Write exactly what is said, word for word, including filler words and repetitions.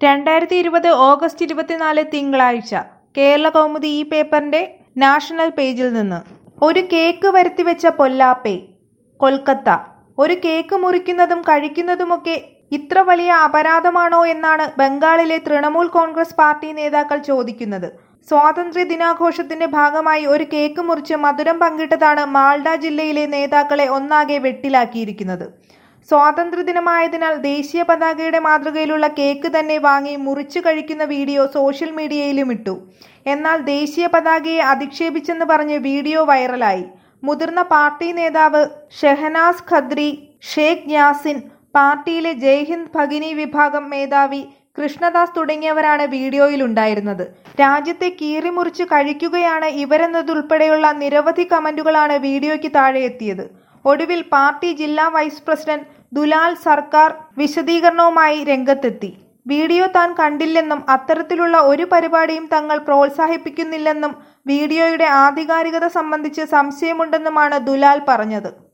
രണ്ടായിരത്തി ഇരുപത് ഓഗസ്റ്റ് ഇരുപത്തിനാല് തിങ്കളാഴ്ച കേരള കൗമുദി ഈ പേപ്പറിന്റെ നാഷണൽ പേജിൽ നിന്ന് ഒരു കേക്ക് വരുത്തിവെച്ച പൊല്ലാപ്പേ. കൊൽക്കത്ത. ഒരു കേക്ക് മുറിക്കുന്നതും കഴിക്കുന്നതുമൊക്കെ ഇത്ര വലിയ അപരാധമാണോ എന്നാണ് ബംഗാളിലെ തൃണമൂൽ കോൺഗ്രസ് പാർട്ടി നേതാക്കൾ ചോദിക്കുന്നത്. സ്വാതന്ത്ര്യ ദിനാഘോഷത്തിന്റെ ഭാഗമായി ഒരു കേക്ക് മുറിച്ച് മധുരം പങ്കിട്ടതാണ് മാൽഡ ജില്ലയിലെ നേതാക്കളെ ഒന്നാകെ വെട്ടിലാക്കിയിരിക്കുന്നത്. സ്വാതന്ത്ര്യദിനമായതിനാൽ ദേശീയ പതാകയുടെ മാതൃകയിലുള്ള കേക്ക് തന്നെ വാങ്ങി മുറിച്ചു കഴിക്കുന്ന വീഡിയോ സോഷ്യൽ മീഡിയയിലും ഇട്ടു. എന്നാൽ ദേശീയ പതാകയെ അധിക്ഷേപിച്ചെന്ന് പറഞ്ഞ് വീഡിയോ വൈറലായി. മുതിർന്ന പാർട്ടി നേതാവ് ഷെഹനാസ് ഖദ്രി, ഷേഖ് യാസിൻ, പാർട്ടിയിലെ ജയ്ഹിന്ദ് ഭഗിനി വിഭാഗം മേധാവി കൃഷ്ണദാസ് തുടങ്ങിയവരാണ് വീഡിയോയിലുണ്ടായിരുന്നത്. രാജ്യത്തെ കീറിമുറിച്ച് കഴിക്കുകയാണ് ഇവരെന്നതുൾപ്പെടെയുള്ള നിരവധി കമന്റുകളാണ് വീഡിയോയ്ക്ക് താഴെ എത്തിയത്. ഒടുവിൽ പാർട്ടി ജില്ലാ വൈസ് പ്രസിഡന്റ് ദുലാൽ സർക്കാർ വിശദീകരണവുമായി രംഗത്തെത്തി. വീഡിയോ താൻ കണ്ടില്ലെന്നും അത്തരത്തിലുള്ള ഒരു പരിപാടിയും തങ്ങൾ പ്രോത്സാഹിപ്പിക്കുന്നില്ലെന്നും വീഡിയോയുടെ ആധികാരികത സംബന്ധിച്ച് സംശയമുണ്ടെന്നുമാണ് ദുലാൽ പറഞ്ഞത്.